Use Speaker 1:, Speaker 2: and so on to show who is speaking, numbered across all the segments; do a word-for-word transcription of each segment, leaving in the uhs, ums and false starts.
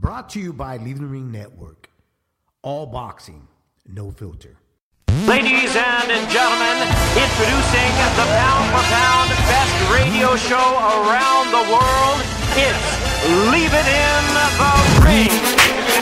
Speaker 1: Brought to you by Leaving the Ring Network. All boxing, no filter.
Speaker 2: Ladies and gentlemen, introducing the pound-for-pound best radio show around the world, it's Leave It in the Ring.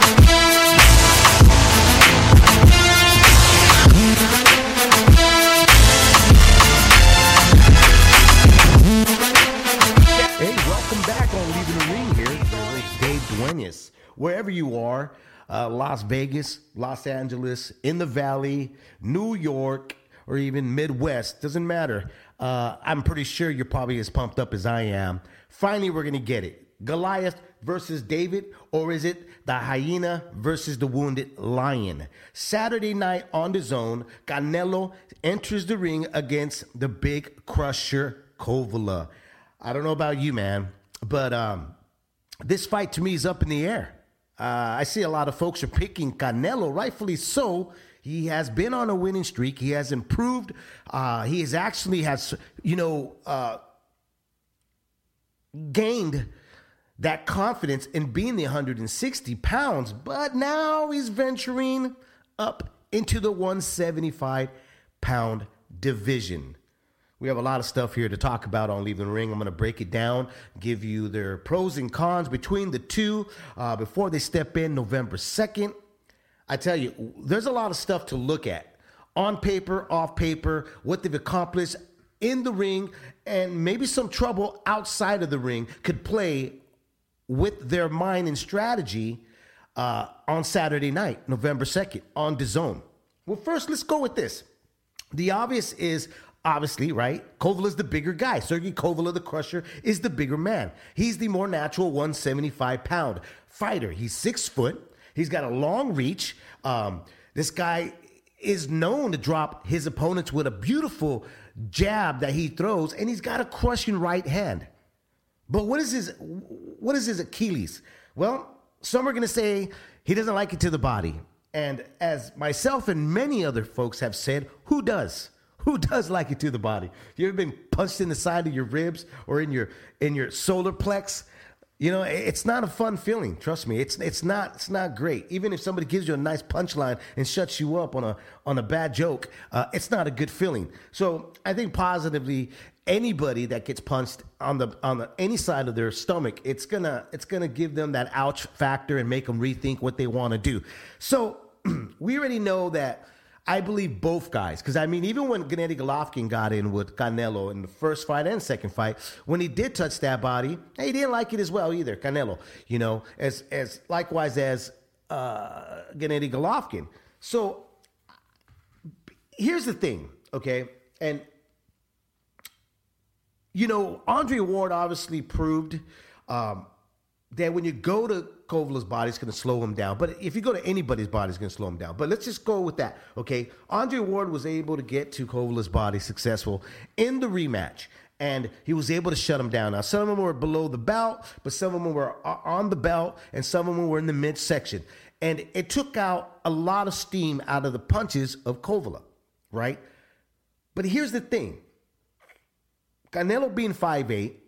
Speaker 1: Hey, welcome back on Leaving the Ring here. Your host, Dave Duenas. Wherever you are, uh, Las Vegas, Los Angeles, in the Valley, New York, or even Midwest, doesn't matter. Uh, I'm pretty sure you're probably as pumped up as I am. Finally, we're going to get it. Goliath versus David, or is it the hyena versus the wounded lion? Saturday night on the Zone, Canelo enters the ring against the big crusher Kovalev. I don't know about you, man, but um, this fight to me is up in the air. Uh, I see a lot of folks are picking Canelo, rightfully so. He has been on a winning streak. He has improved. Uh, he has actually has, you know, uh, gained that confidence in being the one hundred sixty pounds. But now he's venturing up into the one seventy-five pound division. We have a lot of stuff here to talk about on Leaving the Ring. I'm going to break it down, give you their pros and cons between the two uh, before they step in November second. I tell you, there's a lot of stuff to look at. On paper, off paper, what they've accomplished in the ring, and maybe some trouble outside of the ring could play with their mind and strategy uh, on Saturday night, November second, on DAZN. Well, first, let's go with this. The obvious is, obviously, right? Kovalev is the bigger guy. Sergey Kovalev, the Crusher, is the bigger man. He's the more natural one seventy-five pound fighter. He's six foot. He's got a long reach. Um, this guy is known to drop his opponents with a beautiful jab that he throws, and he's got a crushing right hand. But what is his what is his Achilles? Well, some are going to say he doesn't like it to the body. And as myself and many other folks have said, who does? Who does like it to the body? You ever been punched in the side of your ribs or in your in your solar plex? You know, it's not a fun feeling. Trust me, it's it's not it's not great. Even if somebody gives you a nice punchline and shuts you up on a on a bad joke, uh, it's not a good feeling. So I think positively, anybody that gets punched on the on the any side of their stomach, it's gonna it's gonna give them that ouch factor and make them rethink what they want to do. So we already know that. I believe both guys, because I mean, even when Gennady Golovkin got in with Canelo in the first fight and second fight, when he did touch that body, he didn't like it as well either, Canelo, you know, as as likewise as uh, Gennady Golovkin. So here's the thing, okay? And, you know, Andre Ward obviously proved um, that when you go to Kovalev's body, it's going to slow him down. But if you go to anybody's body, it's going to slow him down. But let's just go with that, okay? Andre Ward was able to get to Kovalev's body successful in the rematch, and he was able to shut him down. Now, some of them were below the belt, but some of them were on the belt, and some of them were in the midsection. And it took out a lot of steam out of the punches of Kovalev, right? But here's the thing. Canelo being five eight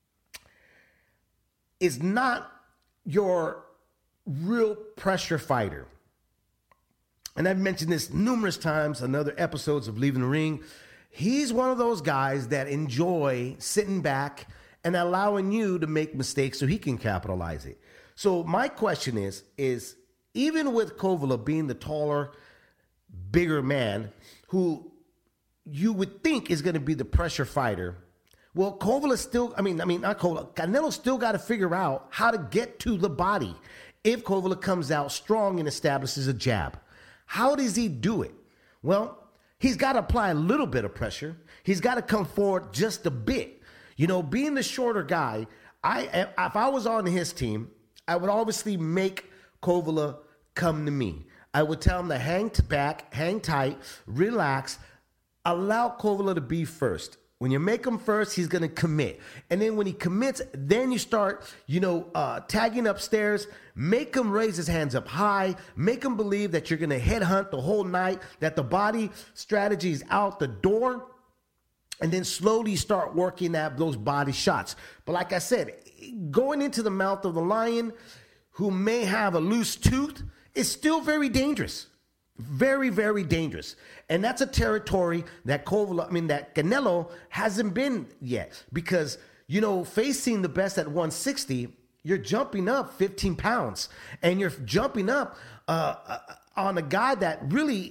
Speaker 1: is not your real pressure fighter. And I've mentioned this numerous times on other episodes of Leaving the Ring. He's one of those guys that enjoy sitting back and allowing you to make mistakes so he can capitalize it. So my question is, is even with Kovalev being the taller, bigger man who you would think is going to be the pressure fighter, well, Kovalev still, I mean, I mean, not Kovalev, Canelo still got to figure out how to get to the body if Kovalev comes out strong and establishes a jab. How does he do it? Well, he's got to apply a little bit of pressure. He's got to come forward just a bit. You know, being the shorter guy, I if I was on his team, I would obviously make Kovalev come to me. I would tell him to hang back, hang tight, relax, allow Kovalev to be first. When you make him first, he's going to commit. And then when he commits, then you start, you know, uh, tagging upstairs. Make him raise his hands up high. Make him believe that you're going to headhunt the whole night, that the body strategy is out the door. And then slowly start working at those body shots. But like I said, going into the mouth of the lion, who may have a loose tooth is still very dangerous. Very, very dangerous. And that's a territory that Kovalev, I mean, that Canelo hasn't been yet. Because, you know, facing the best at one sixty, you're jumping up fifteen pounds. And you're jumping up uh, on a guy that really,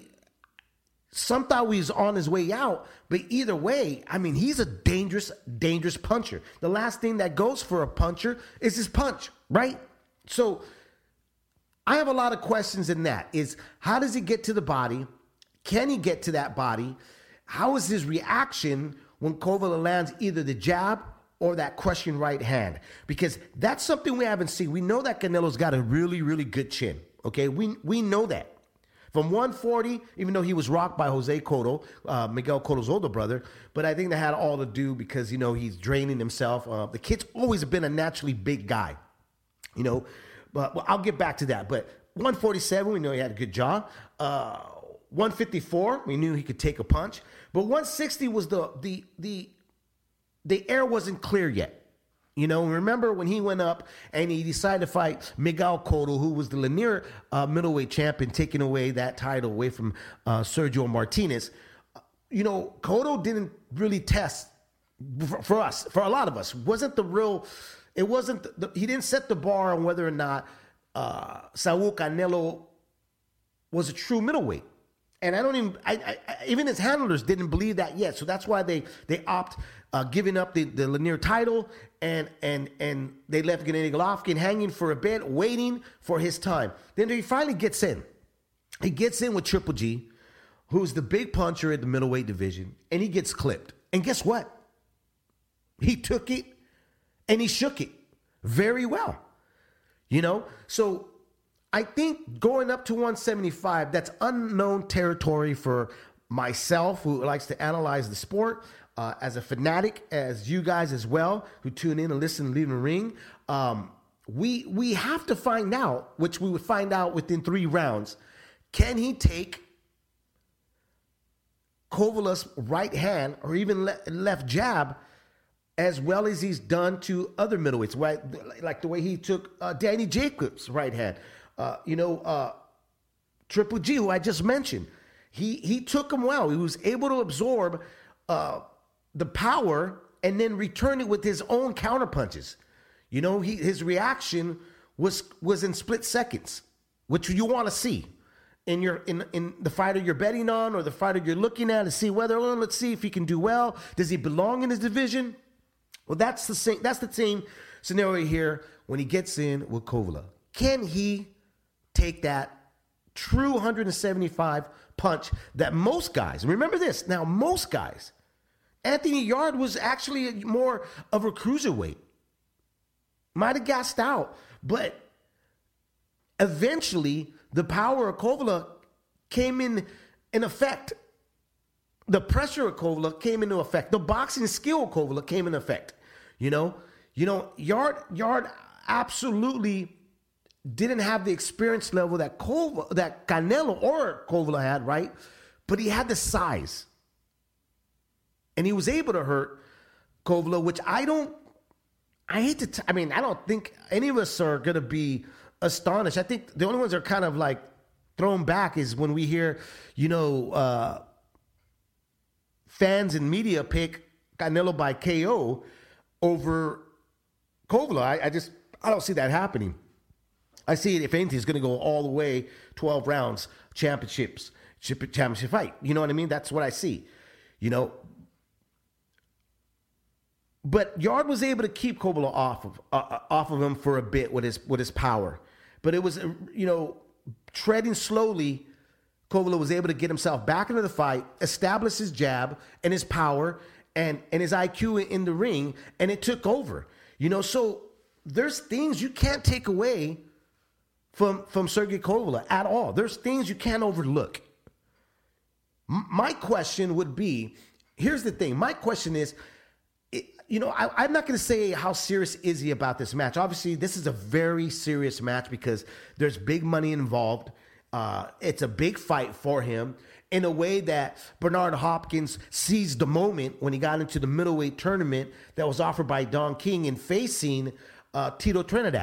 Speaker 1: some thought he was on his way out. But either way, I mean, he's a dangerous, dangerous puncher. The last thing that goes for a puncher is his punch, right? So I have a lot of questions in that. Is how does he get to the body? Can he get to that body? How is his reaction when Kovalev lands either the jab or that crushing right hand? Because that's something we haven't seen. We know that Canelo's got a really, really good chin. Okay, we we know that. From one forty, even though he was rocked by Jose Cotto, uh, Miguel Cotto's older brother, but I think that had all to do because, you know, he's draining himself. Uh, the kid's always been a naturally big guy, you know. But well, I'll get back to that. But one forty-seven, we know he had a good jaw. Uh, one fifty-four, we knew he could take a punch. But one sixty was the the the the air wasn't clear yet. You know, remember when he went up and he decided to fight Miguel Cotto, who was the Lanier uh, middleweight champion, taking away that title away from uh, Sergio Martinez. You know, Cotto didn't really test for, for us, for a lot of us. Wasn't the real. It wasn't, the, he didn't set the bar on whether or not uh, Saul Canelo was a true middleweight. And I don't even, I, I, even his handlers didn't believe that yet. So that's why they they opt uh, giving up the, the Lanier title and and and they left Gennady Golovkin hanging for a bit, waiting for his time. Then he finally gets in. He gets in with Triple G, who's the big puncher at the middleweight division, and he gets clipped. And guess what? He took it. And he shook it very well, you know? So I think going up to one seventy-five, that's unknown territory for myself, who likes to analyze the sport, uh, as a fanatic, as you guys as well, who tune in and listen and leave the ring. Um, we, we have to find out, which we would find out within three rounds, can he take Kovalev's right hand or even le- left jab as well as he's done to other middleweights, right? Like the way he took uh, Danny Jacobs' right hand. Uh, you know, uh, Triple G, who I just mentioned, he he took him well. He was able to absorb uh, the power and then return it with his own counterpunches. You know, he his reaction was was in split seconds, which you want to see in your in in the fighter you're betting on or the fighter you're looking at to see whether, well, let's see if he can do well. Does he belong in his division? Well, that's the same. That's the same scenario here when he gets in with Kovalev. Can he take that true one seventy-five punch that most guys? Remember this. Now, most guys. Anthony Yarde was actually more of a cruiserweight. Might have gassed out, but eventually the power of Kovalev came in in effect. The pressure of Kovalev came into effect. The boxing skill of Kovalev came into effect. You know, you know, Yarde, Yarde absolutely didn't have the experience level that Kovalev, that Canelo or Kovalev had, right? But he had the size, and he was able to hurt Kovalev, which I don't. I hate to. T- I mean, I don't think any of us are gonna be astonished. I think the only ones that are kind of like thrown back is when we hear, you know, uh, fans and media pick Canelo by K O over Kovalev. I, I just, I don't see that happening. I see it, if anything, is going to go all the way twelve rounds, championships, championship fight. You know what I mean? That's what I see, you know. But Yarde was able to keep Kovalev off of uh, off of him for a bit with his with his power. But it was, you know, treading slowly, Kovalev was able to get himself back into the fight, establish his jab and his power and, and his I Q in the ring, and it took over. You know, so there's things you can't take away from, from Sergey Kovalev at all. There's things you can't overlook. M- my question would be, here's the thing. My question is, it, you know, I, I'm not going to say how serious is he about this match. Obviously, this is a very serious match because there's big money involved. Uh, it's a big fight for him in a way that Bernard Hopkins seized the moment when he got into the middleweight tournament that was offered by Don King and facing uh, Tito Trinidad.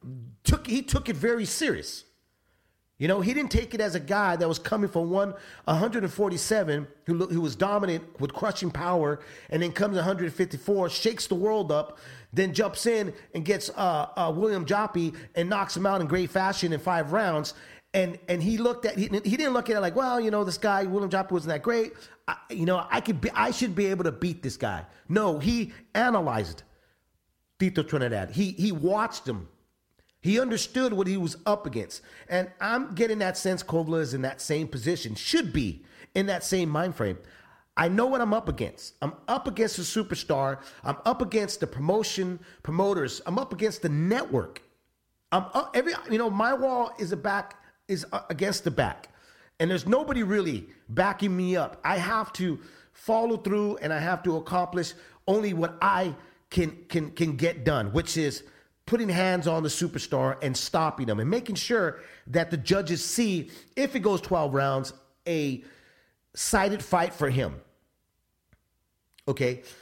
Speaker 1: took he took it very serious. You know, he didn't take it as a guy that was coming from one one forty-seven, who, who was dominant with crushing power, and then comes one fifty-four, shakes the world up, then jumps in and gets uh, uh, William Joppy and knocks him out in great fashion in five rounds. And and he looked at he, he didn't look at it like, well, you know, this guy William Joppy wasn't that great. I, you know, I could be, I should be able to beat this guy. No, he analyzed Tito Trinidad. He he watched him. He understood what he was up against. And I'm getting that sense Kovalev is in that same position, should be in that same mind frame. I know what I'm up against. I'm up against a superstar. I'm up against the promotion, promoters. I'm up against the network. I'm up, every you know, my wall is a back is against the back. And there's nobody really backing me up. I have to follow through and I have to accomplish only what I can can can get done, which is putting hands on the superstar and stopping them and making sure that the judges see, if it goes twelve rounds, a sided fight for him. Okay.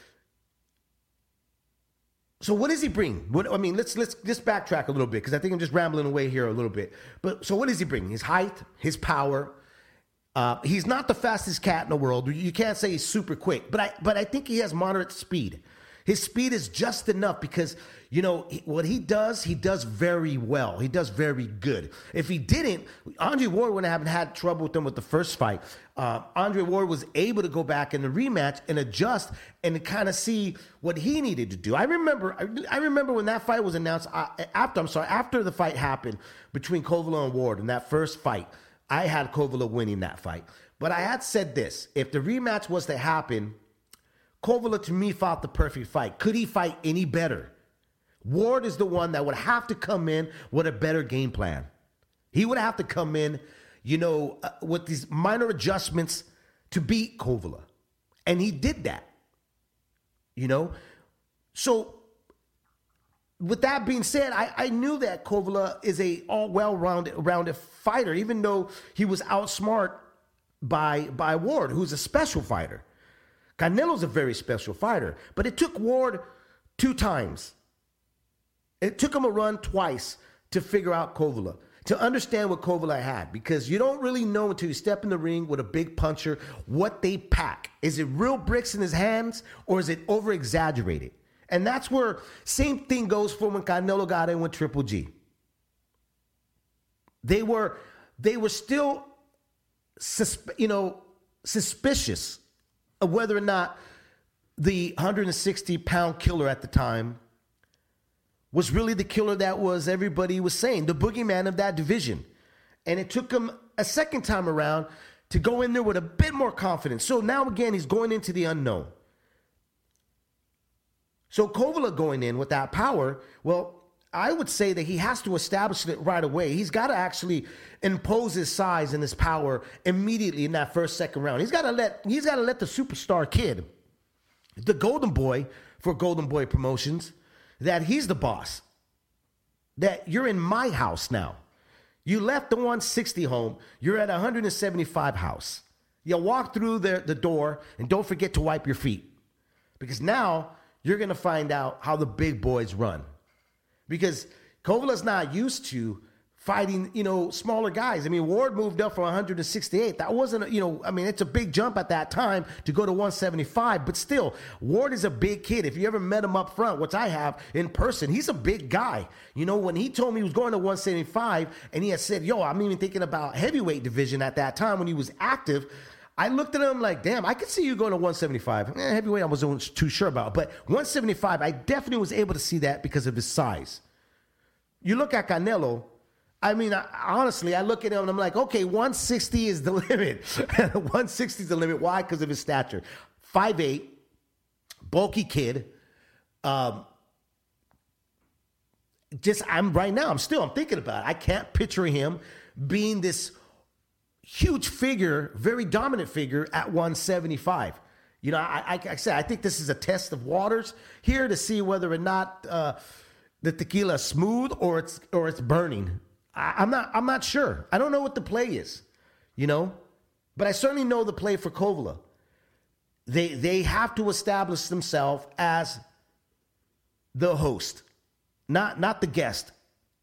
Speaker 1: So what does he bring? What I mean, let's let's just backtrack a little bit because I think I'm just rambling away here a little bit. But so what does he bring? His height, his power. Uh, he's not the fastest cat in the world. You can't say he's super quick, but I but I think he has moderate speed. His speed is just enough because, you know, he, what he does, he does very well. He does very good. If he didn't, Andre Ward wouldn't have had trouble with him with the first fight. Uh, Andre Ward was able to go back in the rematch and adjust and to kind of see what he needed to do. I remember, I, I remember when that fight was announced. Uh, after I'm sorry, after the fight happened between Kovalev and Ward in that first fight, I had Kovalev winning that fight. But I had said this: if the rematch was to happen, Kovalev, to me, fought the perfect fight. Could he fight any better? Ward is the one that would have to come in with a better game plan. He would have to come in, you know, uh, with these minor adjustments to beat Kovalev. And he did that, you know. So with that being said, I, I knew that Kovalev is a all well-rounded rounded fighter, even though he was outsmart by, by Ward, who's a special fighter. Canelo's a very special fighter, but it took Ward two times. It took him a run twice to figure out Kovalev, to understand what Kovalev had, because you don't really know until you step in the ring with a big puncher what they pack. Is it real bricks in his hands or is it over-exaggerated? And that's where same thing goes for when Canelo got in with Triple G. They were they were still susp- you know suspicious of whether or not the one hundred sixty pound killer at the time was really the killer that was everybody was saying, the boogeyman of that division. And it took him a second time around to go in there with a bit more confidence. So now again, he's going into the unknown. So Kovalev going in with that power, well, I would say that he has to establish it right away. He's got to actually impose his size and his power immediately in that first, second round. He's got to let he's got to let the superstar kid, the golden boy for Golden Boy Promotions, that he's the boss. That you're in my house now. You left the one sixty home. You're at one seventy-five house. You walk through the, the door and don't forget to wipe your feet. Because now you're going to find out how the big boys run. Because Kovalev's not used to fighting, you know, smaller guys. I mean, Ward moved up from one sixty-eight. That wasn't, you know, I mean, it's a big jump at that time to go to one seventy-five. But still, Ward is a big kid. If you ever met him up front, which I have in person, he's a big guy. You know, when he told me he was going to one seventy-five and he had said, yo, I'm even thinking about heavyweight division at that time when he was active, I looked at him like, damn, I could see you going to one seventy-five. Eh, heavyweight I wasn't too sure about. But one seventy-five, I definitely was able to see that because of his size. You look at Canelo, I mean, I, honestly, I look at him and I'm like, okay, one sixty is the limit. one sixty is the limit. Why? Because of his stature. five eight, bulky kid. Um, just, I'm right now, I'm still, I'm thinking about it. I can't picture him being this huge figure, very dominant figure at one seventy-five. You know, I, I, I said, I think this is a test of waters here to see whether or not uh, the tequila is smooth or it's or it's burning. I, I'm not I'm not sure. I don't know what the play is, you know, but I certainly know the play for Kovalev. They they have to establish themselves as the host, not not the guest.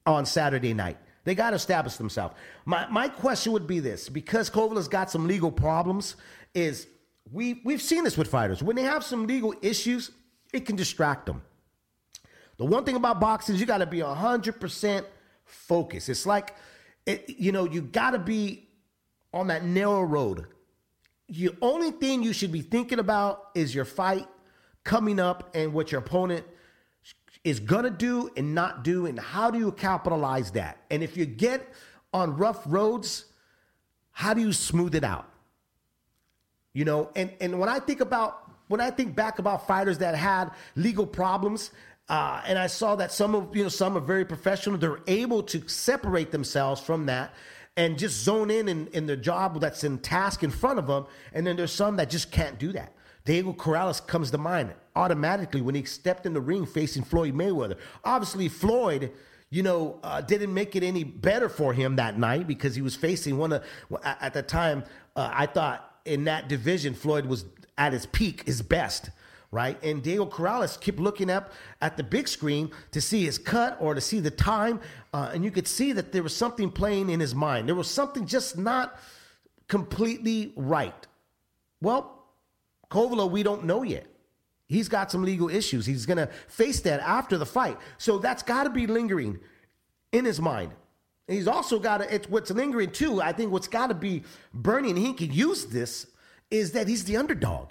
Speaker 1: on Saturday night. They got to establish themselves. My my question would be this, because Kovala's got some legal problems, is we, we've seen this with fighters. When they have some legal issues, it can distract them. The one thing about boxing is you got to be one hundred percent focused. It's like, it, you know, you got to be on that narrow road. The only thing you should be thinking about is your fight coming up and what your opponent is going to do and not do, and how do you capitalize that? And if you get on rough roads, how do you smooth it out? You know, and, and when I think about, when I think back about fighters that had legal problems, uh, and I saw that some of, you know, some are very professional, they're able to separate themselves from that and just zone in, in in their job that's in task in front of them. And then there's some that just can't do that. Diego Corrales comes to mind automatically when he stepped in the ring facing Floyd Mayweather. Obviously, Floyd, you know, uh, didn't make it any better for him that night because he was facing one of, at the time, uh, I thought in that division, Floyd was at his peak, his best, right? And Diego Corrales kept looking up at the big screen to see his cut or to see the time, uh, and you could see that there was something playing in his mind. There was something just not completely right. Well, Kovala, we don't know yet. He's got some legal issues. He's going to face that after the fight. So that's got to be lingering in his mind. And he's also got to, it's what's lingering too, I think what's got to be burning, and he can use this, is that he's the underdog.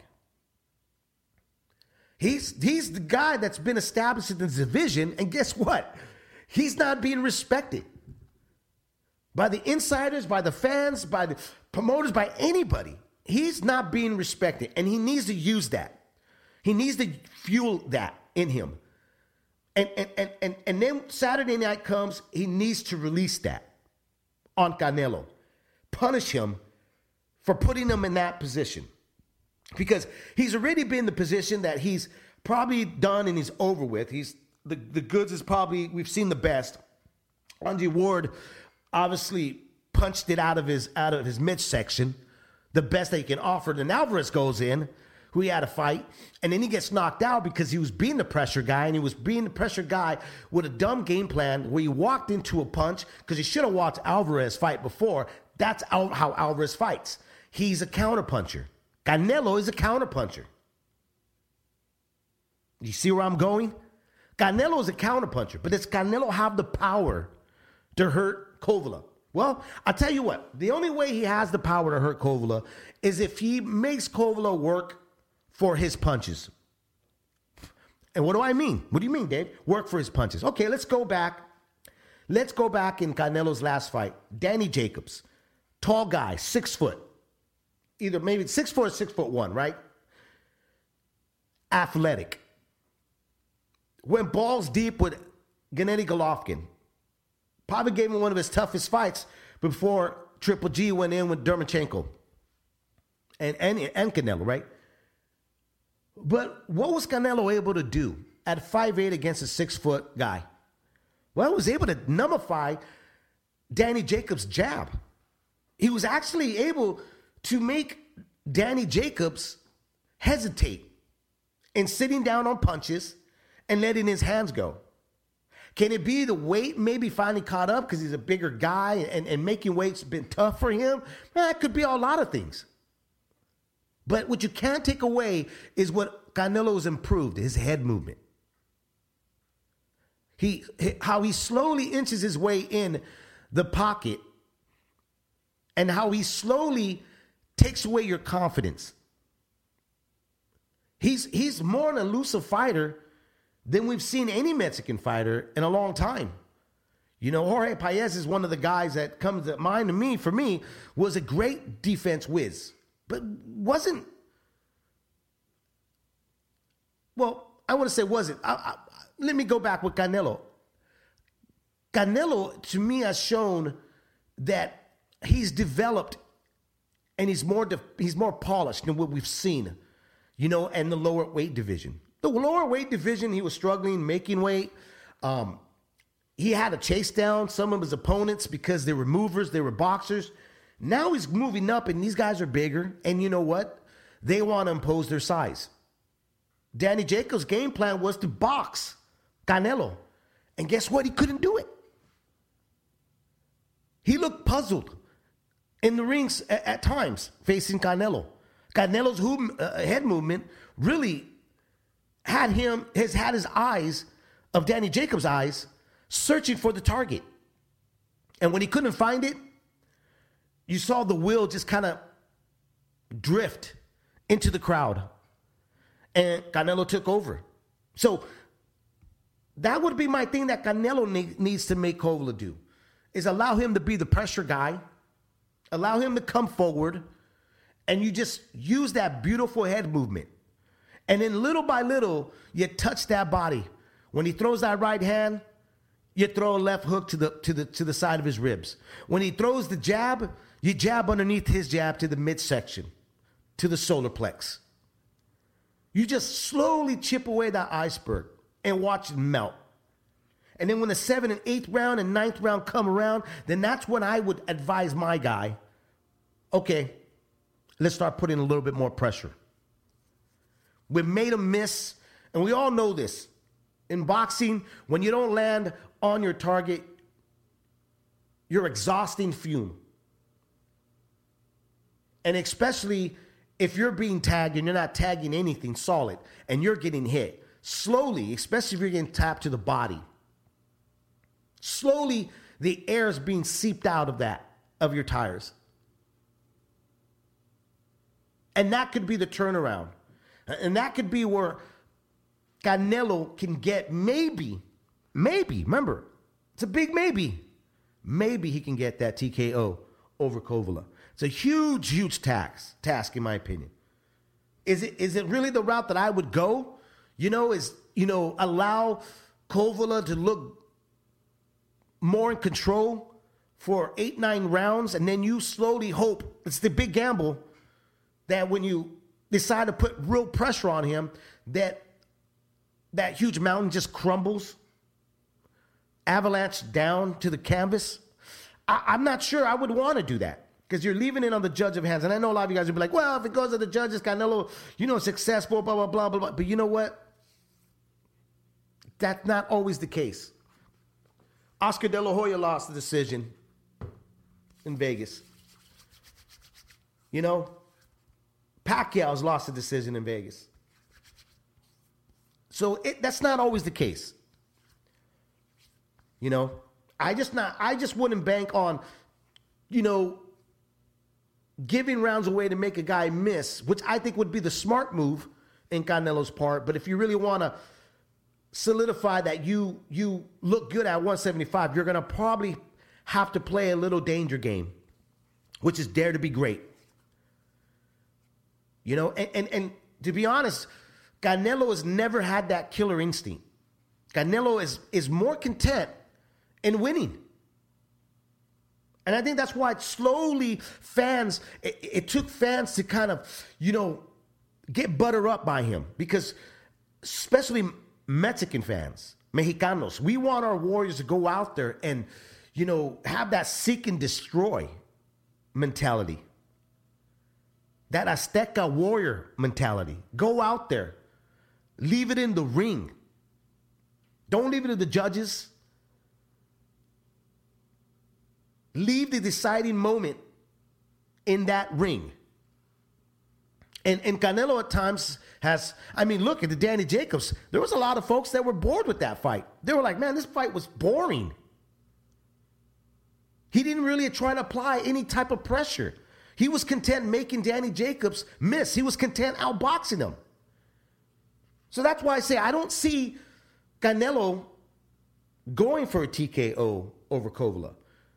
Speaker 1: He's, he's the guy that's been established in the division, and guess what? He's not being respected by the insiders, by the fans, by the promoters, by anybody. He's not being respected, and he needs to use that. He needs to fuel that in him. And, and, and, and, and then Saturday night comes, he needs to release that on Canelo. Punish him for putting him in that position. Because he's already been in the position that he's probably done and he's over with. He's the, the goods is probably, we've seen the best. Andre Ward obviously punched it out of his out of his midsection. The best they can offer. Then Alvarez goes in, who he had a fight, and then he gets knocked out because he was being the pressure guy, and he was being the pressure guy with a dumb game plan where he walked into a punch because he should have watched Alvarez fight before. That's how Alvarez fights. He's a counterpuncher. Canelo is a counterpuncher. You see where I'm going? Canelo is a counterpuncher, but does Canelo have the power to hurt Kovala? Well, I'll tell you what, the only way he has the power to hurt Kovala is if he makes Kovala work for his punches. And what do I mean? What do you mean, Dave? Work for his punches. Okay, let's go back. Let's go back in Canelo's last fight. Danny Jacobs, tall guy, six foot. Either maybe six foot or six foot one, right? Athletic. Went balls deep with Gennady Golovkin. Probably gave him one of his toughest fights before Triple G went in with Dermachenko and, and, and Canelo, right? But what was Canelo able to do at five eight against a six-foot guy? Well, he was able to nullify Danny Jacobs' jab. He was actually able to make Danny Jacobs hesitate in sitting down on punches and letting his hands go. Can it be the weight maybe finally caught up because he's a bigger guy and, and making weight's been tough for him? Well, that could be a lot of things. But what you can't take away is what Canelo's improved, his head movement. He, how he slowly inches his way in the pocket and how he slowly takes away your confidence. He's, he's more an elusive fighter than we've seen any Mexican fighter in a long time. You know, Jorge Paez is one of the guys that comes to mind to me, for me, was a great defense whiz. But wasn't, well, I want to say wasn't. I, I, let me go back with Canelo. Canelo, to me, has shown that he's developed and he's more de- he's more polished than what we've seen, you know, in the lower weight division. The lower weight division, he was struggling, making weight. Um, he had to chase down some of his opponents because they were movers, they were boxers. Now he's moving up, and these guys are bigger. And you know what? They want to impose their size. Danny Jacobs' game plan was to box Canelo. And guess what? He couldn't do it. He looked puzzled in the rings at, at times facing Canelo. Canelo's who, uh, head movement really had him, has had his eyes, of Danny Jacobs' eyes, searching for the target. And when he couldn't find it, you saw the will just kind of drift into the crowd. And Canelo took over. So that would be my thing that Canelo ne- needs to make Kovalev do, is allow him to be the pressure guy, allow him to come forward, and you just use that beautiful head movement. And then little by little, you touch that body. When he throws that right hand, you throw a left hook to the to the to the side of his ribs. When he throws the jab, you jab underneath his jab to the midsection, to the solar plex. You just slowly chip away that iceberg and watch it melt. And then when the seventh and eighth round and ninth round come around, then that's when I would advise my guy, okay, let's start putting a little bit more pressure. We made him miss, and we all know this. In boxing, when you don't land on your target, you're exhausting fume. And especially if you're being tagged and you're not tagging anything solid and you're getting hit, slowly, especially if you're getting tapped to the body, slowly the air is being seeped out of that, of your tires. And that could be the turnaround. And that could be where Canelo can get maybe, maybe, remember, it's a big maybe. Maybe he can get that T K O over Kovalev. It's a huge, huge task, task in my opinion. Is it is it really the route that I would go? You know, is, you know, allow Kovalev to look more in control for eight, nine rounds, and then you slowly hope, it's the big gamble, that when you decide to put real pressure on him, that that huge mountain just crumbles, avalanche down to the canvas. I, I'm not sure I would want to do that, because you're leaving it on the judge's hands. And I know a lot of you guys will be like, well, if it goes to the judges, Canelo, you know, successful, blah, blah, blah, blah, blah. But you know what? That's not always the case. Oscar De La Hoya lost the decision in Vegas. You know, Pacquiao's lost the decision in Vegas. So it, that's not always the case. You know, I just not, I just wouldn't bank on, you know, giving rounds away to make a guy miss, which I think would be the smart move in Canelo's part. But if you really want to solidify that you you look good at one seventy-five, you're going to probably have to play a little danger game, which is dare to be great. You know, and, and, and to be honest, Canelo has never had that killer instinct. Canelo is, is more content in winning. And I think that's why slowly fans, it, it took fans to kind of, you know, get butter up by him. Because especially Mexican fans, Mexicanos, we want our warriors to go out there and, you know, have that seek and destroy mentality. That Azteca warrior mentality. Go out there. Leave it in the ring. Don't leave it to the judges. Leave the deciding moment in that ring. And, and Canelo at times has, I mean, look at the Danny Jacobs. There was a lot of folks that were bored with that fight. They were like, man, this fight was boring. He didn't really try to apply any type of pressure. He was content making Danny Jacobs miss. He was content outboxing him. So that's why I say I don't see Canelo going for a T K O over Kovalev.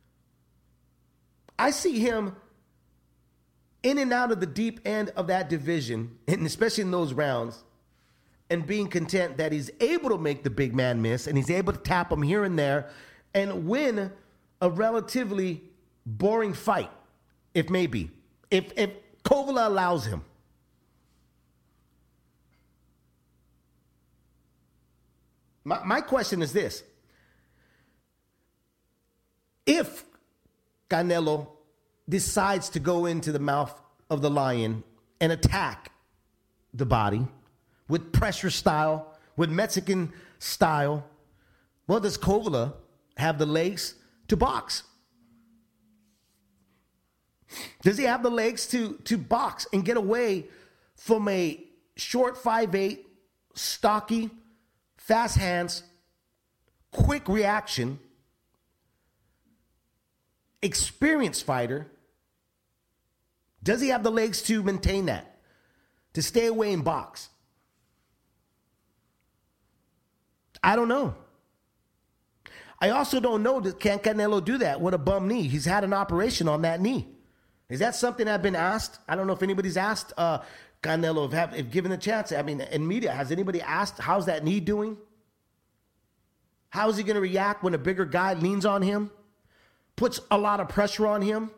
Speaker 1: I see him in and out of the deep end of that division, and especially in those rounds, and being content that he's able to make the big man miss, and he's able to tap him here and there and win a relatively boring fight. If maybe, if if Kovalev allows him. My my question is this. If Canelo decides to go into the mouth of the lion and attack the body with pressure style, with Mexican style, well, does Kovalev have the legs to box? Does he have the legs to, to box and get away from a short five eight, stocky, fast hands, quick reaction, experienced fighter? Does he have the legs to maintain that? To stay away and box? I don't know. I also don't know, that can Canelo do that with a bum knee? He's had an operation on that knee. Is that something I've been asked? I don't know if anybody's asked uh, Canelo if, have, if given a chance. I mean, in media, has anybody asked, how's that knee doing? How is he going to react when a bigger guy leans on him? Puts a lot of pressure on him?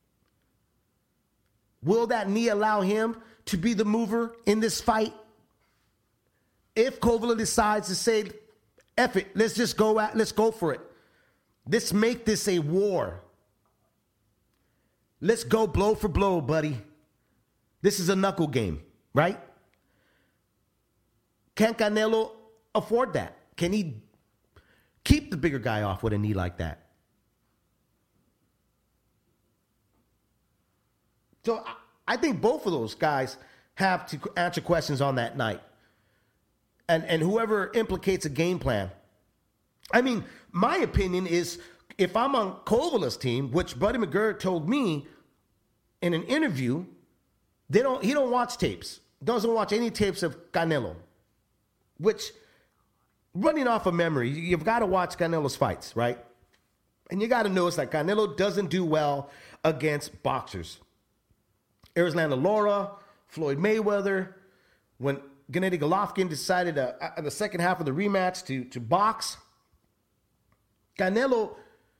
Speaker 1: Will that knee allow him to be the mover in this fight? If Kovalev decides to say, F it, let's just go at, let's go for it. Let's make this a war. Let's go blow for blow, buddy. This is a knuckle game, right? Can Canelo afford that? Can he keep the bigger guy off with a knee like that? So I think both of those guys have to answer questions on that night. And and whoever implicates a game plan. I mean, my opinion is, if I'm on Kovalev's team, which Buddy McGirt told me in an interview, they don't he don't watch tapes. Doesn't watch any tapes of Canelo. Which, running off of memory, you've got to watch Canelo's fights, right? And you got to notice that Canelo doesn't do well against boxers. Erislandy Lara, Floyd Mayweather, when Gennady Golovkin decided uh, in the second half of the rematch to, to box, Canelo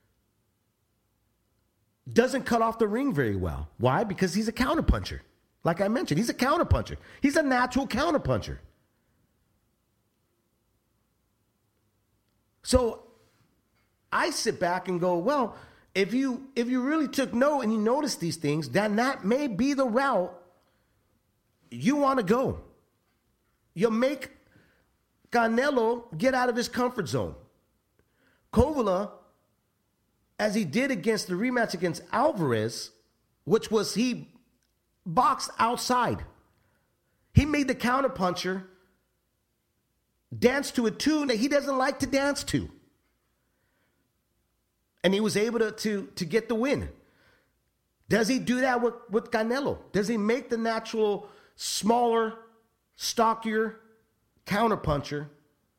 Speaker 1: doesn't cut off the ring very well. Why? Because he's a counterpuncher. Like I mentioned, he's a counterpuncher. He's a natural counterpuncher. So I sit back and go, well, if you if you really took note and you noticed these things, then that may be the route you want to go. You make Canelo get out of his comfort zone. Kovalev, as he did against the rematch against Alvarez, which was he boxed outside. He made the counterpuncher dance to a tune that he doesn't like to dance to. And he was able to, to, to get the win. Does he do that with, with Canelo? Does he make the natural, smaller, stockier counterpuncher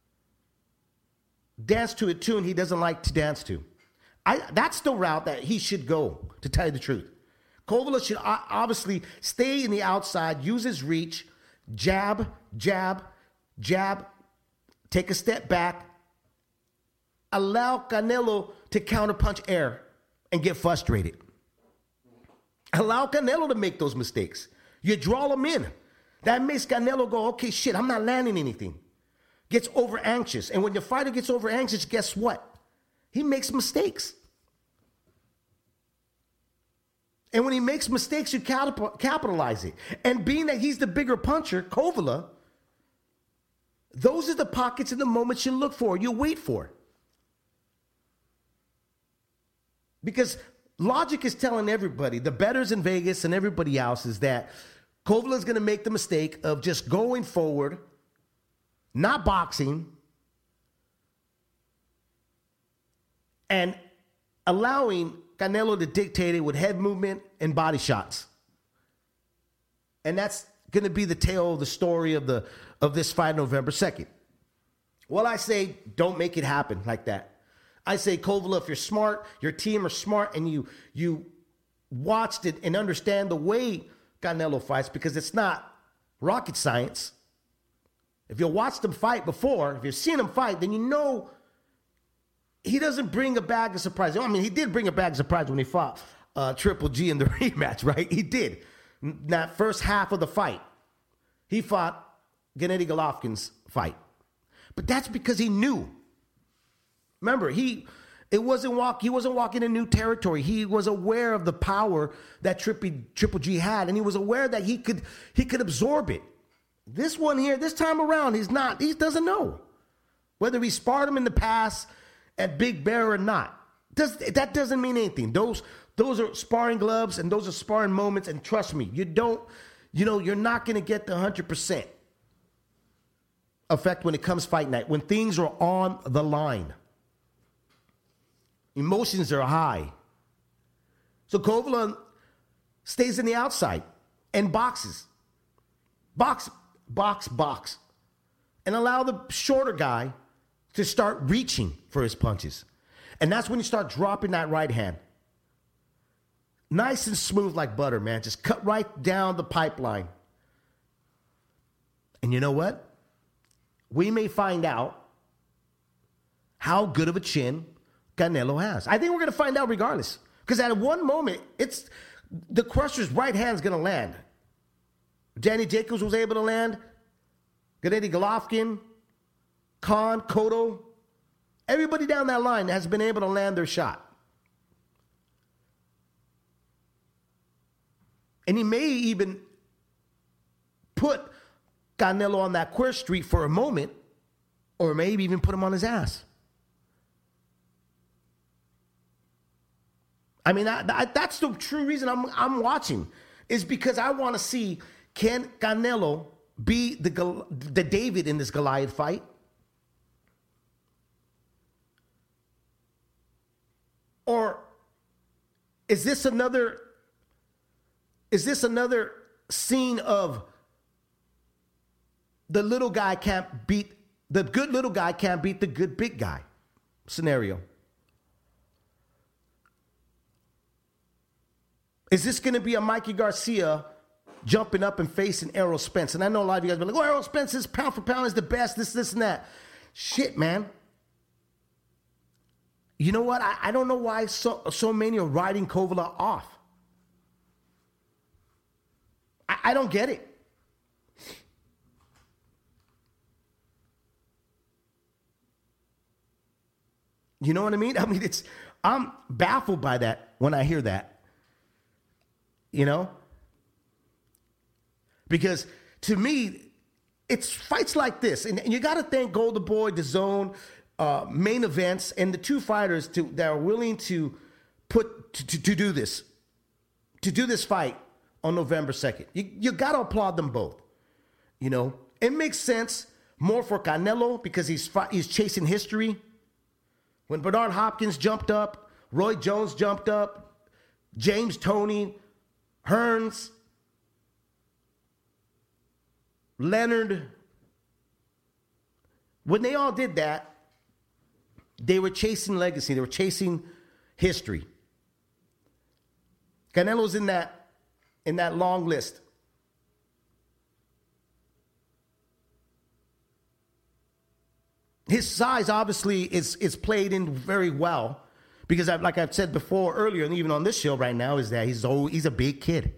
Speaker 1: dance to a tune he doesn't like to dance to? I, that's the route that he should go, to tell you the truth. Kovalev should obviously stay in the outside, use his reach, jab, jab, jab, take a step back, allow Canelo to counterpunch air and get frustrated. Allow Canelo to make those mistakes. You draw him in. That makes Canelo go, okay, shit, I'm not landing anything. Gets over anxious. And when your fighter gets over anxious, guess what? He makes mistakes. And when he makes mistakes, you capitalize it. And being that he's the bigger puncher, Kovalev, those are the pockets and the moments you look for, you wait for. Because logic is telling everybody, the bettors in Vegas and everybody else, is that Kovalev is going to make the mistake of just going forward, not boxing, and allowing Canelo to dictate it with head movement and body shots. And that's going to be the tale of the story of the of this fight November second. Well, I say don't make it happen like that. I say, Kovalev, if you're smart, your team are smart, and you you watched it and understand the way Canelo fights, because it's not rocket science. If you watched him fight before, if you've seen him fight, then you know he doesn't bring a bag of surprise. I mean, he did bring a bag of surprise when he fought uh, Triple G in the rematch, right? He did. That first half of the fight, he fought Gennady Golovkin's fight. But that's because he knew. Remember, he it wasn't walk. He wasn't walking in new territory. He was aware of the power that Triple, Triple G had, and he was aware that he could he could absorb it. This one here, this time around, he's not. He doesn't know whether he sparred him in the past at Big Bear or not. does that doesn't mean anything. Those those are sparring gloves and those are sparring moments. And trust me, you don't, you know, you're not going to get the one hundred percent effect when it comes fight night, when things are on the line. Emotions are high. So Kovalev stays in the outside and boxes. Box, box, box. And allow the shorter guy to start reaching for his punches. And that's when you start dropping that right hand. Nice and smooth like butter, man. Just cut right down the pipeline. And you know what? We may find out how good of a chin Canelo has. I think we're going to find out regardless. Because at one moment, it's the Crusher's right hand's going to land. Danny Jacobs was able to land. Gennady Golovkin, Khan, Cotto. Everybody down that line has been able to land their shot. And he may even put Canelo on that queer street for a moment, or maybe even put him on his ass. I mean, I, I, that's the true reason I'm I'm watching, is because I want to see, can Canelo be the the David in this Goliath fight? Or is this another is this another scene of the little guy can't beat, the good little guy can't beat the good big guy scenario? Is this going to be a Mikey Garcia jumping up and facing Errol Spence? And I know a lot of you guys be like, oh, Errol Spence is pound for pound is the best, this, this, and that. Shit, man. You know what? I, I don't know why so, so many are writing Kovalev off. I, I don't get it. You know what I mean? I mean, it's, I'm baffled by that when I hear that. You know? Because to me, it's fights like this. And, and you got to thank Golden Boy, DAZN, uh, main events, and the two fighters to, that are willing to put to, to, to do this. To do this fight on November second. You, you got to applaud them both. You know? It makes sense more for Canelo because he's he's chasing history. When Bernard Hopkins jumped up, Roy Jones jumped up, James Toney, Hearns, Leonard, when they all did that, they were chasing legacy. They were chasing history. Canelo's in that, in that long list. His size obviously is, is played in very well. Because I've, like I've said before earlier, and even on this show right now, is that he's old, he's a big kid.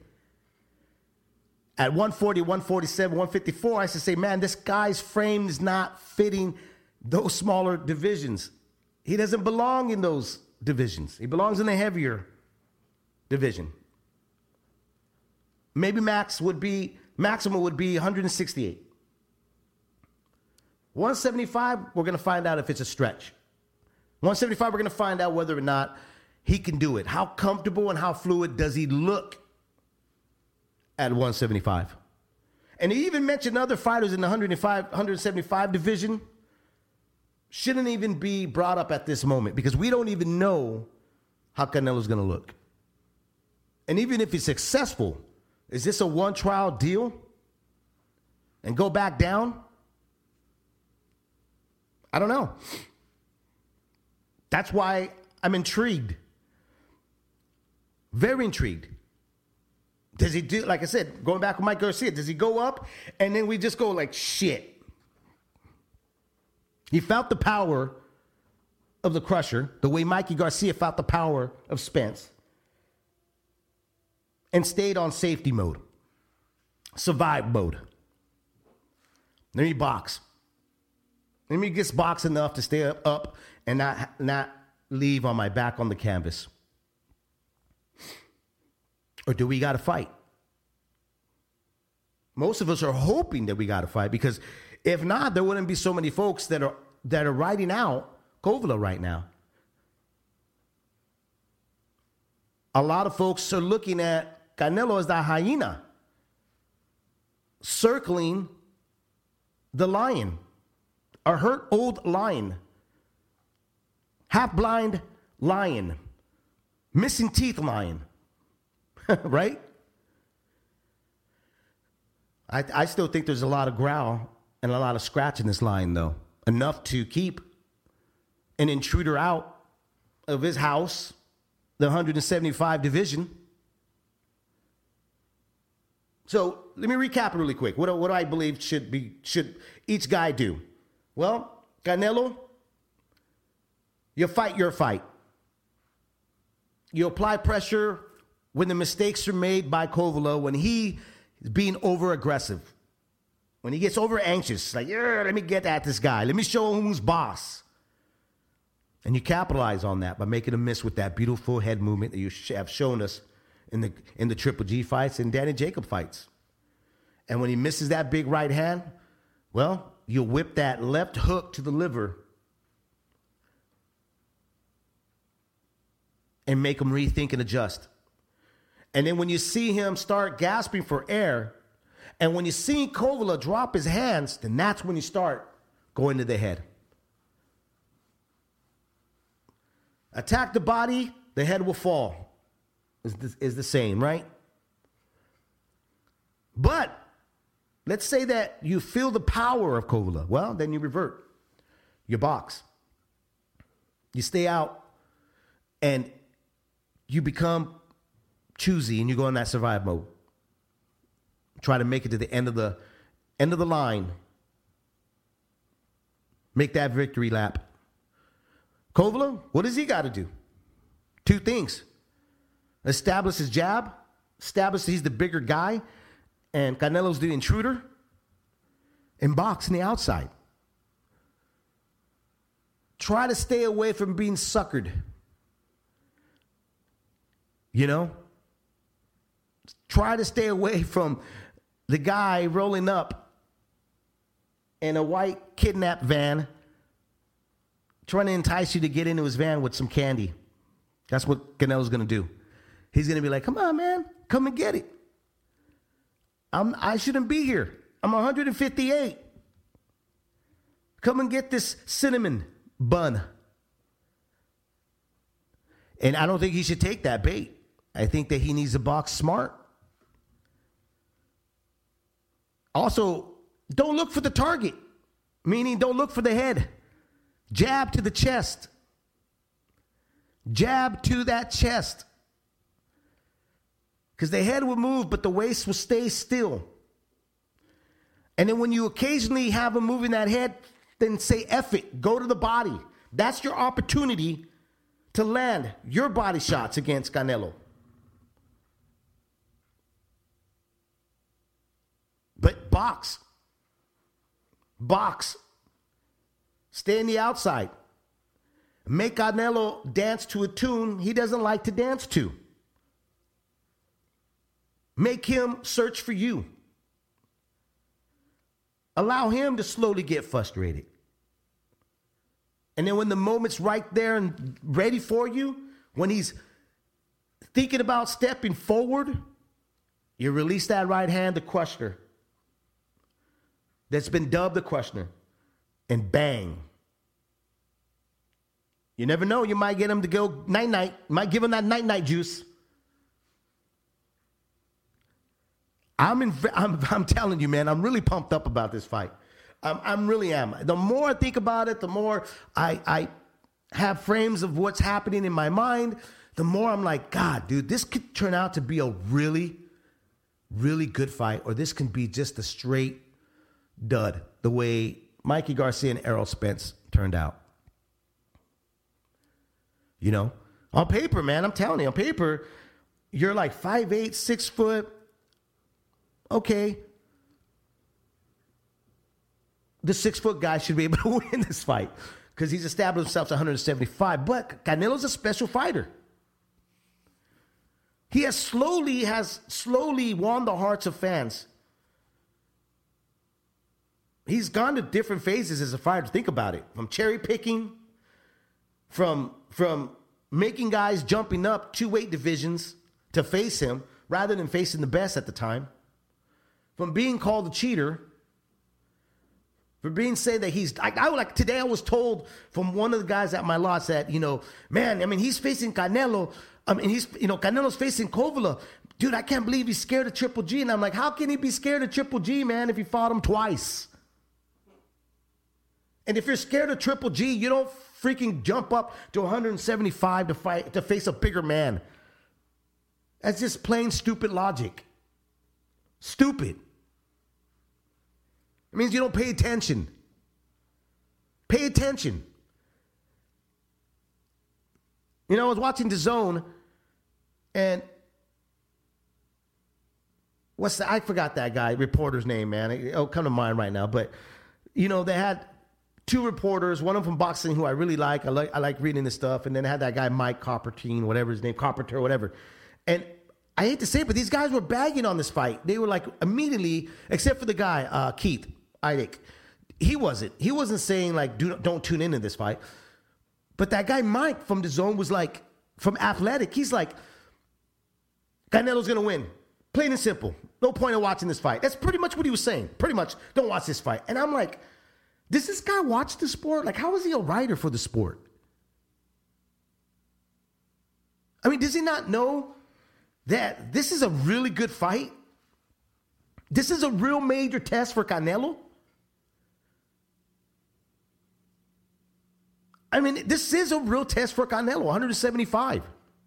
Speaker 1: At one forty, one forty-seven, one fifty-four, I used to say, man, this guy's frame is not fitting those smaller divisions. He doesn't belong in those divisions. He belongs in the heavier division. Maybe max would be, maximum would be one sixty-eight. one seventy-five, we're going to find out if it's a stretch. one seventy-five, we're going to find out whether or not he can do it. How comfortable and how fluid does he look at one seventy-five? And he even mentioned other fighters in the one seventy-five division. Shouldn't even be brought up at this moment because we don't even know how Canelo's going to look. And even if he's successful, is this a one-trial deal and go back down? I don't know. That's why I'm intrigued. Very intrigued. Does he do, like I said, going back with Mike Garcia, does he go up and then we just go like, shit? He felt the power of the Crusher, the way Mikey Garcia felt the power of Spence, and stayed on safety mode, survive mode. Let me box. Let me get box enough to stay up, up and not, not leave on my back on the canvas. Or do we got to fight? Most of us are hoping that we got to fight because if not, there wouldn't be so many folks that are that are writing out Kovalev right now. a lot of folks are looking at Canelo as that hyena circling the lion, a hurt old lion, half-blind lion, missing teeth lion, right? I, I still think there's a lot of growl and a lot of scratch in this lion, though, enough to keep an intruder out of his house, the one seventy-five division. So let me recap it really quick. What do, what do I believe should be should each guy do? Well, Canelo, you fight your fight. You apply pressure when the mistakes are made by Kovalev, when he is being over aggressive, when he gets over anxious, like, yeah, let me get at this guy. Let me show him who's boss. And you capitalize on that by making him miss with that beautiful head movement that you have shown us in the in the Triple G fights and Danny Jacob fights. And when he misses that big right hand, well, you whip that left hook to the liver and make him rethink and adjust. And then when you see him start gasping for air, and when you see Kovalev drop his hands, then that's when you start going to the head. Attack the body, the head will fall. Is the, is the saying, right? But let's say that you feel the power of Kovalev. Well, then you revert. You box. You stay out, and you become choosy, and you go in that survive mode. Try to make it to the end of the end of the line. Make that victory lap. Kovalev, what does he got to do? Two things. Establish his jab. Establish he's the bigger guy. And Canelo's the intruder. And box on the outside. Try to stay away from being suckered. You know? Try to stay away from the guy rolling up in a white kidnap van trying to entice you to get into his van with some candy. That's what Canelo's going to do. He's going to be like, come on, man. Come and get it. I'm, I shouldn't be here. I'm one fifty-eight. Come and get this cinnamon bun. And I don't think he should take that bait. I think that he needs to box smart. Also, don't look for the target, meaning don't look for the head. Jab to the chest. Jab to that chest. Because the head will move, but the waist will stay still. And then when you occasionally have him moving that head, then say, F it, go to the body. That's your opportunity to land your body shots against Canelo. But box. Box. Stay on the outside. Make Canelo dance to a tune he doesn't like to dance to. Make him search for you. Allow him to slowly get frustrated. And then when the moment's right there and ready for you, when he's thinking about stepping forward, you release that right hand, the questioner. That's been dubbed the questioner. And bang. You never know. You might get him to go night-night. Might give him that night-night juice. I'm, in, I'm I'm telling you, man, I'm really pumped up about this fight. I'm, I'm really am. The more I think about it, the more I, I have frames of what's happening in my mind, the more I'm like, God, dude, this could turn out to be a really, really good fight, or this can be just a straight dud, the way Mikey Garcia and Errol Spence turned out. You know, on paper, man, I'm telling you, on paper, you're like five eight, six foot. Okay. The six-foot guy should be able to win this fight because he's established himself at one seventy-five. But Canelo's a special fighter. He has slowly has slowly won the hearts of fans. He's gone to different phases as a fighter. Think about it. From cherry picking, from, from making guys jumping up two weight divisions to face him rather than facing the best at the time, from being called a cheater, for being said that he's, I, I like today I was told from one of the guys at my lots that, you know, man, I mean, he's facing Canelo. I mean, he's, you know, Canelo's facing Kovalev. Dude, I can't believe he's scared of Triple G. And I'm like, how can he be scared of Triple G, man, if he fought him twice? And if you're scared of Triple G, you don't freaking jump up to one seventy-five to fight, to face a bigger man. That's just plain stupid logic. Stupid. It means you don't pay attention. Pay attention. You know, I was watching DAZN, and what's the, I forgot that guy, reporter's name, man. It'll come to mind right now. But, you know, they had two reporters, one of them from boxing who I really like. I like I like reading this stuff. And then they had that guy, Mike Coppertine, whatever his name, Carpenter, whatever. And I hate to say it, but these guys were bagging on this fight. They were like immediately, except for the guy, uh, Keith Idec. He wasn't. He wasn't saying like, Do, don't tune into this fight. But that guy, Mike from DAZN, was like, from Athletic, he's like, Canelo's going to win. Plain and simple. No point in watching this fight. That's pretty much what he was saying. Pretty much, don't watch this fight. And I'm like, does this guy watch the sport? Like, how is he a writer for the sport? I mean, does he not know that this is a really good fight? This is a real major test for Canelo? I mean, this is a real test for Canelo, one seventy-five.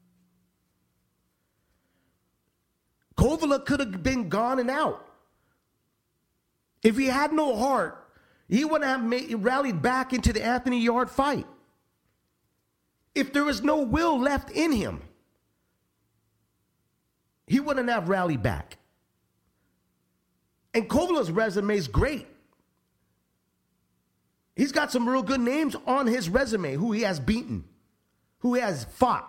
Speaker 1: Kovalev could have been gone and out. If he had no heart, he wouldn't have made, rallied back into the Anthony Yarde fight. If there was no will left in him, he wouldn't have rallied back. And Kovalev's resume is great. He's got some real good names on his resume, who he has beaten, who he has fought.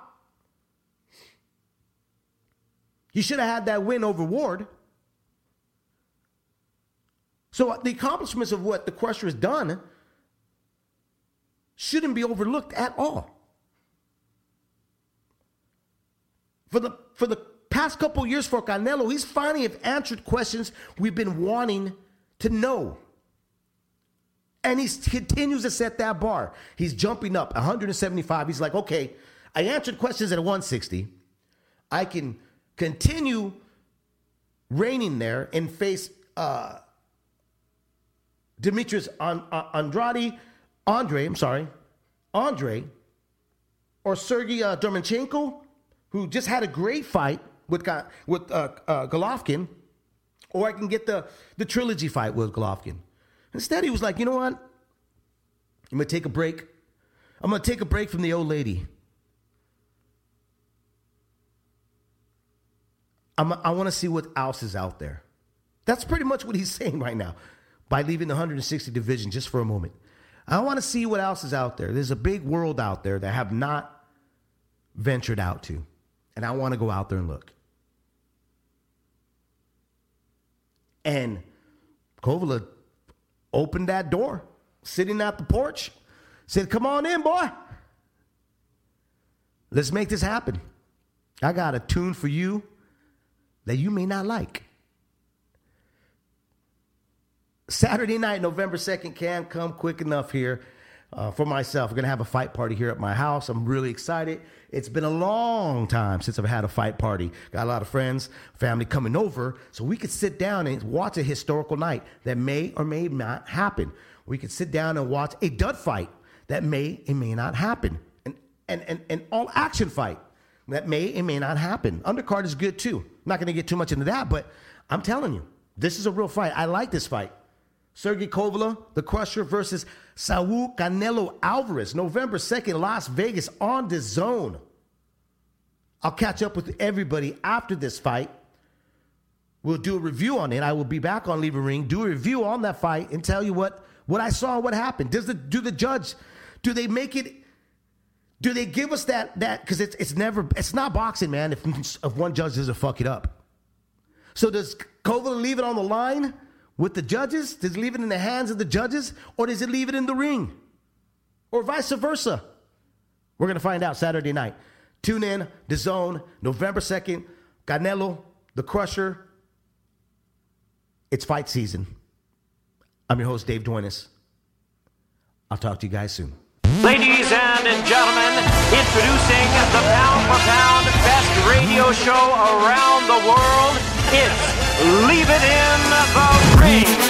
Speaker 1: He should have had that win over Ward. So the accomplishments of what the Crusher has done shouldn't be overlooked at all. For the, for the past couple years for Canelo, he's finally have answered questions we've been wanting to know. And he continues to set that bar. He's jumping up one seventy-five. He's like, okay, I answered questions at one sixty. I can continue reigning there and face uh, Demetrius Andrade, Andre, I'm sorry, Andre, or Sergey uh, Dermonchenko, who just had a great fight with with uh, uh, Golovkin, or I can get the, the trilogy fight with Golovkin. Instead, he was like, you know what? I'm going to take a break. I'm going to take a break from the old lady. I'm, I want to see what else is out there. That's pretty much what he's saying right now by leaving the one sixty division just for a moment. I want to see what else is out there. There's a big world out there that I have not ventured out to, and I want to go out there and look. And Kovalev opened that door, sitting at the porch, said, come on in, boy. Let's make this happen. I got a tune for you that you may not like. Saturday night, November second, can't come quick enough here uh, for myself. We're going to have a fight party here at my house. I'm really excited. It's been a long time since I've had a fight party. Got a lot of friends, family coming over, so we could sit down and watch a historical night that may or may not happen. We could sit down and watch a dud fight that may and may not happen. An, an, an, an all-action fight that may and may not happen. Undercard is good, too. I'm not going to get too much into that, but I'm telling you, this is a real fight. I like this fight. Sergey Kovalev, the Crusher, versus Saul Canelo Alvarez, November second, Las Vegas, on DAZN. I'll catch up with everybody after this fight. We'll do a review on it. I will be back on Leave a Ring, do a review on that fight, and tell you what, what I saw, what happened. Does the do the judge, do they make it, do they give us that, that because it's it's never, it's not boxing, man, if, if one judge doesn't fuck it up. So does Kovalev leave it on the line with the judges? Does it leave it in the hands of the judges? Or does it leave it in the ring? Or vice versa? We're going to find out Saturday night. Tune in, DAZN, November second, Canelo, The Crusher. It's fight season. I'm your host, Dave Duenas. I'll talk to you guys soon.
Speaker 2: Ladies and gentlemen, introducing the pound-for-pound best radio show around the world. It's Leave It in the Ring.